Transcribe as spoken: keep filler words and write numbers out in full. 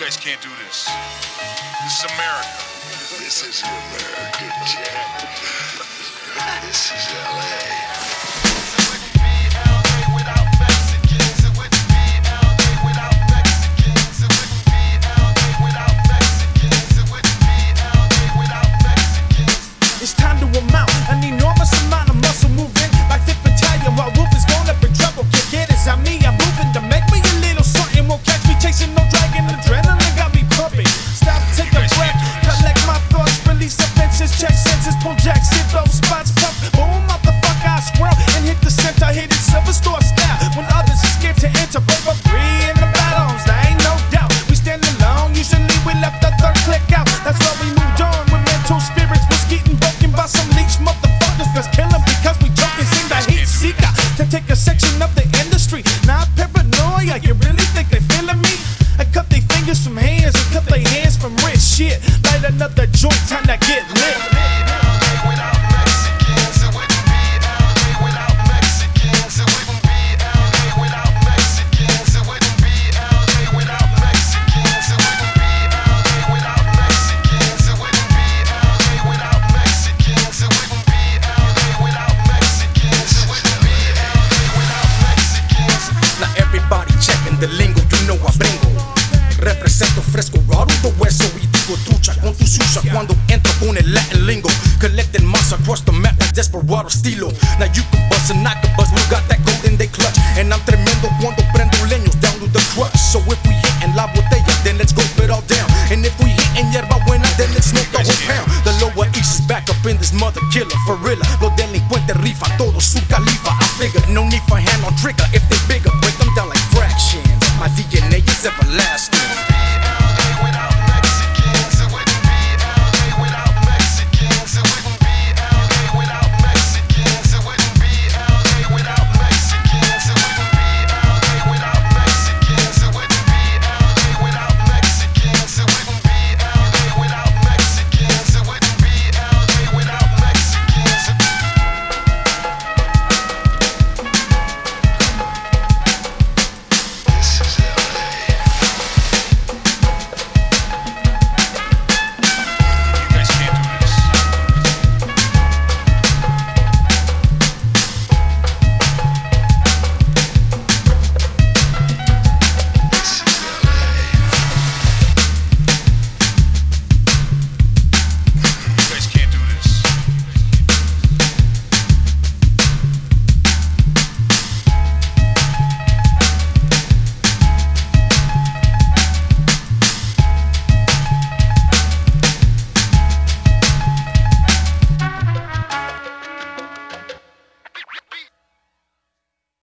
guys can't do this. This is America. This is America, Jack. This is L A. It's time to amount an enormous amount of muscle moving like Fifth Battalion. While Wolf is going up in trouble, kick it, it's on me. I'm moving to make me a little something. Won't catch me chasing no dragon. Adrenaline got me pumping. Stop, take a breath, collect my thoughts, release offenses, check senses, pull jacks, hit those spots, pump, boom, motherfucker, I swirl and hit the center, hit it silver store style. When others are scared to enter, break up three in the battles, there ain't no doubt. We stand alone, usually we left the third click out. That's why we moved on with mental spirits was getting broken by some leech motherfuckers. Let's kill them because we joking, seem to hate seeker to take a section of the industry. Not paranoia, you really think they feeling me? I cut their fingers from hands and cut their hands from wrist. Shit, light another joint, time to get lit. Now everybody checking the lingo, you know I bringo. Represento fresco, raro de hueso y digo trucha con tu suya cuando entro con el Latin lingo. Collecting mass across the map like desperado estilo. Now you can bust and I can bust, we got that gold in they clutch. And I'm tremendo cuando prendo leños down to the crush. So if we hitting la botella, then let's go it all down. And if we hitting yerba buena, then let's smoke the whole pound. The lower east is back up in this mother killer for real. Los delincuentes rifa, todo su califa. I figure no need for hand on trigger if they bigger.